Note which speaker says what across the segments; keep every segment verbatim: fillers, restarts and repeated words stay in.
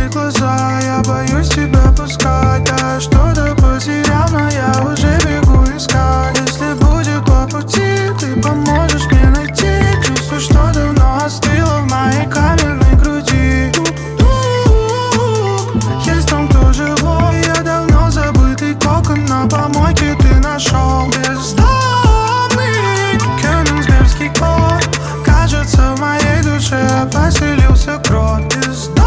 Speaker 1: твои глаза, я боюсь тебя пускать. Да что-то потерял, но я уже бегу искать. Если будет по пути, ты поможешь мне найти чувство, что давно остыло в моей каменной груди. Есть там кто живой, я давно забытый кокон на помойке ты нашел. Бездомный кёнигсбергский кот, кажется, в моей душе поселился крот. Бездомный,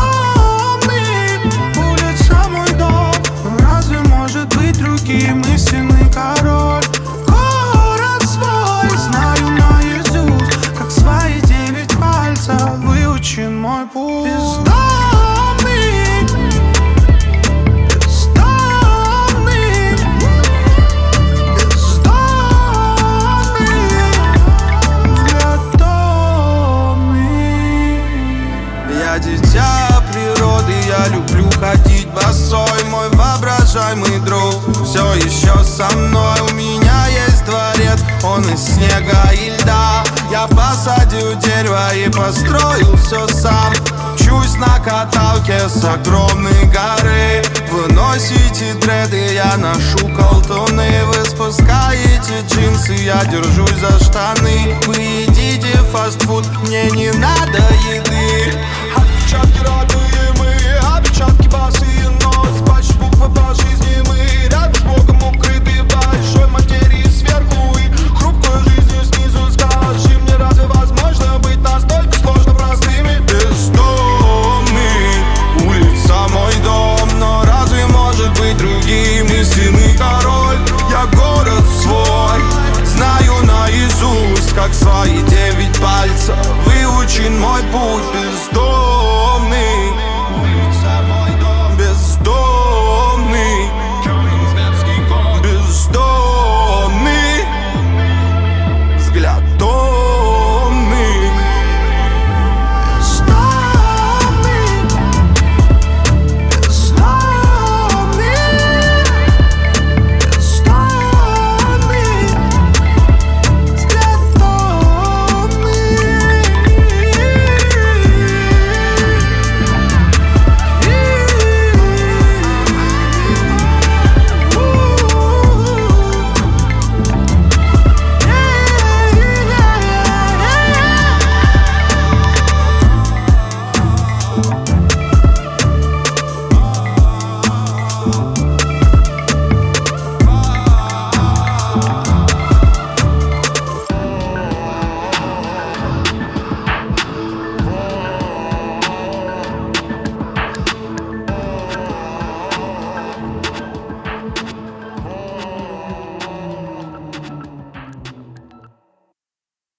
Speaker 1: улица мой дом, но разве может быть другим истинный король? Город свой знаю наизусть, как свои девять пальцев выучен мой путь. Бездомный, бездомный, бездомный, взгляд томный. Я дитя природы, я люблю ходить босой. Мой воображаемый друг все еще со мной. У меня есть дворец, он из снега и льда. Я посадил дерево и построил все сам. Мчусь на каталке с огромной горы. Вы носите дреды, я ношу колтуны. Вы спускаете джинсы, я держусь за штаны. Вы едите фастфуд, мне не надо еды.